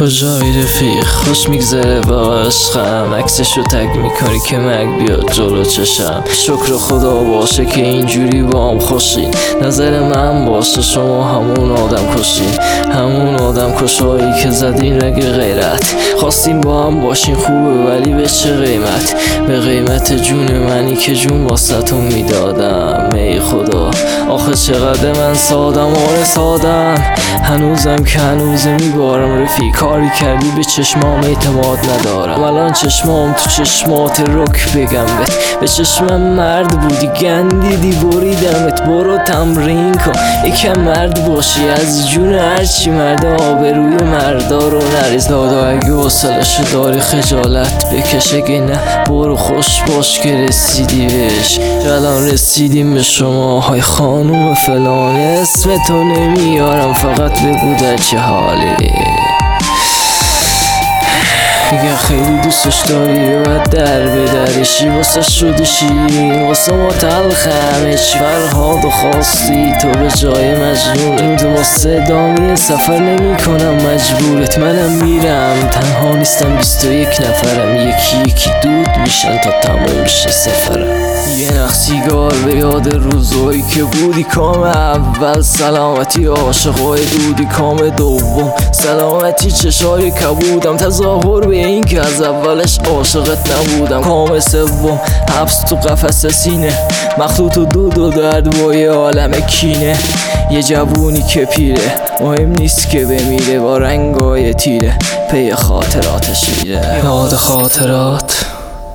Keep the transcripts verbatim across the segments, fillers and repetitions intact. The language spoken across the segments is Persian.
کجایی رفیق خوش میگذره با عشقم، عکسشو تگ میکنی که مگ بیاد جلو چشم. شکر خدا باشه که اینجوری با هم خوشی، نظر من باشه شما همون آدم کشی، همون آدم کشایی که زدین رگ غیرت. خواستیم با هم باشین خوبه ولی به چه قیمت؟ به قیمت جون منی که جون واسطون میدادم. ای خدا آخه چقدر من سادم، آره سادم هنوزم که هنوزه میبارم. رفیق کاری کردی به چشمام اعتماد ندارم، الان چشمام تو چشمات رک بگم بهت. به چشمم مرد بودی گندیدی بریدمت، برو تمرین کن یکم مرد باشی، از جون هرچی مرد آبروی مردا رو نریز. دادا اگه حوصله‌شو داری خجالت بکش، اگه نه برو خوش باش که رسیدی بهش. الان رسیدیم به شما های خانوم فلان، اسم تو نمیارم فقط بگو در چه حالی. میگه خیلی دوستش داری و باید در بدرشی، واسه شدشی واسه ما تلخم هیچ فرهاد و خواستی تو به جای مجنون. تو واسه ادامه سفر نمی کنم مجبورت، منم میرم تنها نیستم بیست و یک نفرم، یکی یکی دود میشن تا تموم شه سفرم. یه نخ سیگار به یاد روزایی که بودی کام اول، سلامتی عاشقای دودی کام دوم، سلامتی چشای کبودم، تظاهر به این که از اولش عاشقت نبودم. کام سوم حبس تو قفس سینه، مخلوط و دود و درد با یه عالم کینه. یه جوونی که پیره مهم نیست که بمیره، با رنگای تیره پی خاطراتش میره. یاد خاطرات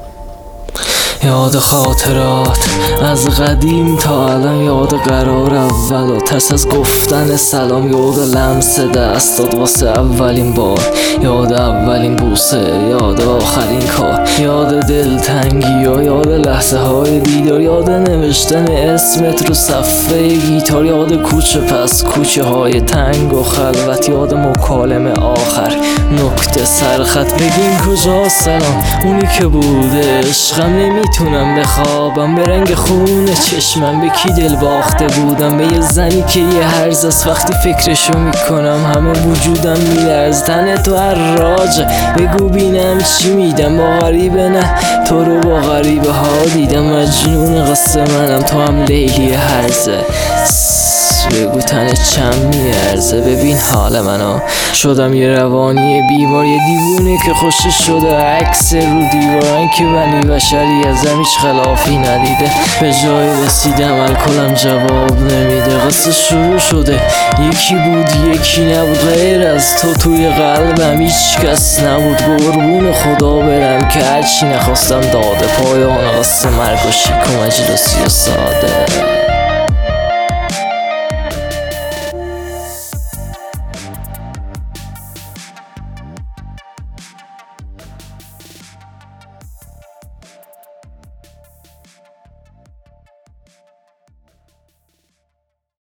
یاد خاطرات از قدیم تا الان، یاد قرار اول و ترس از گفتن سلام، یاد لمس دستات واسه اولین بار، یاد اولین بوسه، یاد آخرین کار، یاد دلتنگی یا یاد لحظه های دیدار، یاد نوشتن اسمت رو صفحه گیتار، یاد کوچه پس کوچه های تنگ و خلوت، یاد مکالمه آخر نکته سرخط. بگین کجا سلام اونی که بوده عشقم، نمیتونم بخوابم به رنگ خون چشمم، به کی دل باخته بودم، به یه زنی که یه هرز از وقتی فکرشو میکنم همه وجودم میلرز. تن تو هر راجه بگو بینم چی میدم، با غریبه نه تو رو با غریبه ها دیدم. مجنون قصه منم تو هم لیلی هرزه، بگو تن چم میارزه. ببین حال منو شدم یه روانی بیمار، یه دیوونه که خوشش شده عکس رو دیوارن که ولی بشری ازم هیچ خلافی ندیده. به جای رسیدم الکلم جواب نمیده، قصه شروع شده یکی بود یکی نبود، غیر از تو توی قلبم هیچ کس نبود. قربون خدا برم که هرچی نخواستم داده، پایان قصه مرگ و شیک و مجلسی و ساده.